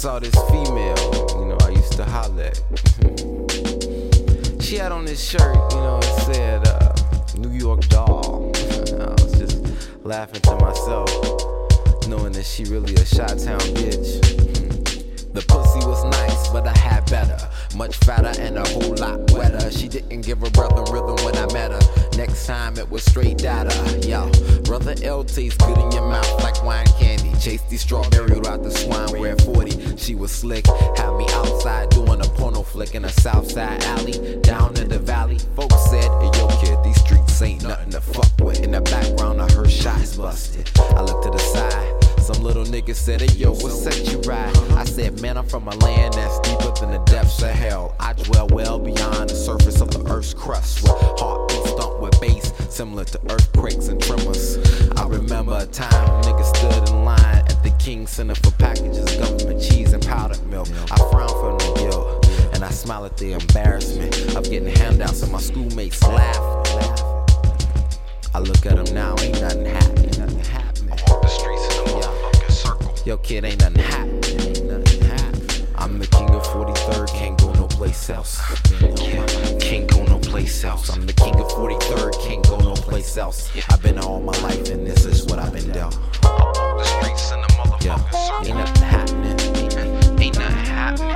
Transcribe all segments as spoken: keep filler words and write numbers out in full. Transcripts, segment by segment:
saw this female, you know, I used to holler at. She had on this shirt, you know, it said, uh, New York doll. I was just laughing to myself, knowing that she really a Chi-Town bitch. The pussy was nice, but I had better. Much fatter and a whole lot wetter. She didn't give her brother rhythm when I met her. Next time it was straight data. Yo, brother L tastes good in your mouth like wine candy. Chased these strawberry without the swine, wear forty. She was slick, had me outside doing a porno flick in a south side alley. Down in the valley, folks said, hey yo kid, these streets ain't nothing to fuck with. In the background I heard shots busted. I looked to the side. Some little nigga said, hey yo, what set you right? I said, man, I'm from a land that's deeper than the depths of hell. I dwell well beyond the surface of the earth's crust, with heartbeats thumped with bass, similar to earthquakes and tremors. I remember a time niggas stood in line at the King Center for packages, government cheese and powdered milk. I frown for no guilt, and I smile at the embarrassment of getting handouts and my schoolmates laughing. I look at them now, ain't nothing happening, nothing happening. The streets in a motherfucking circle. Yo, kid, ain't nothing happening, ain't nothing happening. I'm the king of forty-third, can't go no place else. Yeah, can't go no place else. I'm the king of forty-third, can't go no place else. I've been all my life, and this is what I've been dealt. The streets in a motherfucking Yeah, circle. ain't nothing happening. Ain't, ain't nothing happening.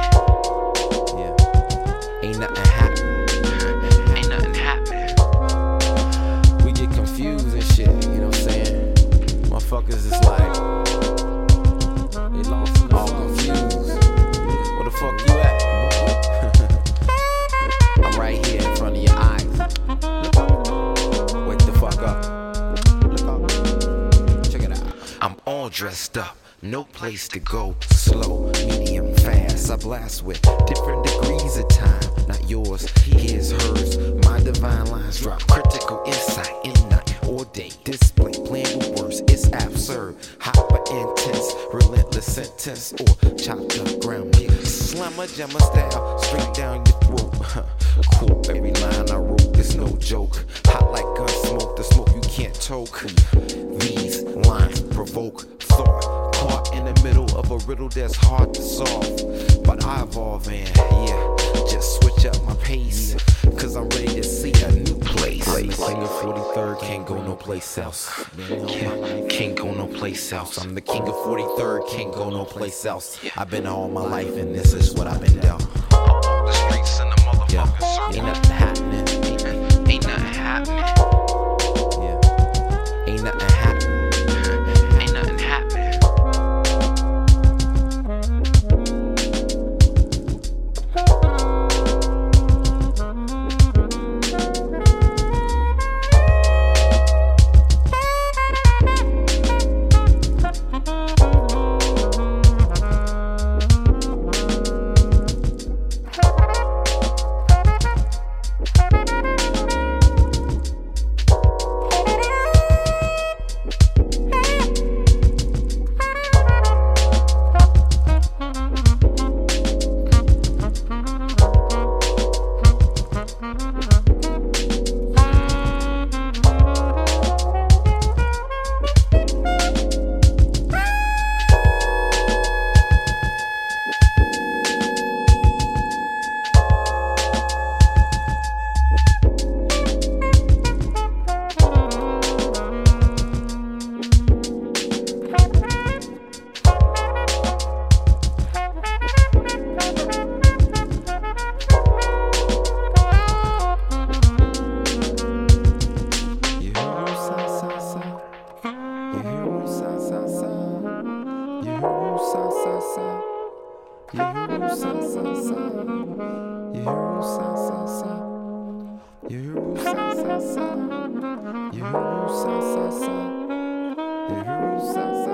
Yeah, ain't nothing happening. Ain't nothing happening. We get confused and shit, you know what I'm saying? Motherfuckers is like, they lost and all confused. Where the fuck you at? I'm right here in front of your eyes. Look up. Wake the fuck up. Look up. Check it out. I'm all dressed up. No place to go. Slow, medium, fast. I blast with different degrees of time. Not yours, his, hers. My divine lines drop. Critical insight in night or day. Display, playing with words. It's absurd. Hyper intense. Relentless sentence or chopped up ground beef. Slammer jammer style. Straight down your throat. Cool, every line I wrote. It's no joke. Hot like gun smoke. The smoke you can't toke. These lines provoke thought. Caught in the middle of a riddle that's hard to solve. But I evolve and, yeah, just switch up my pace. Cause I'm ready to see a new place. I'm the king of forty-third, can't go no place else. Yeah, can't go no place else. I'm the king of forty-third, can't go no place else. I've been all my life and this is what I've been dealt. The streets in a motherfucking Yeah, circle. ain't nothing happening. Ain't, ain't nothing happening. Yeah, ain't nothing happening. Ain't nothing happening. You hear sa sa sa. You hear sa sa sa. You hear sa sa sa. You hear sa sa sa. You hear sa sa sa.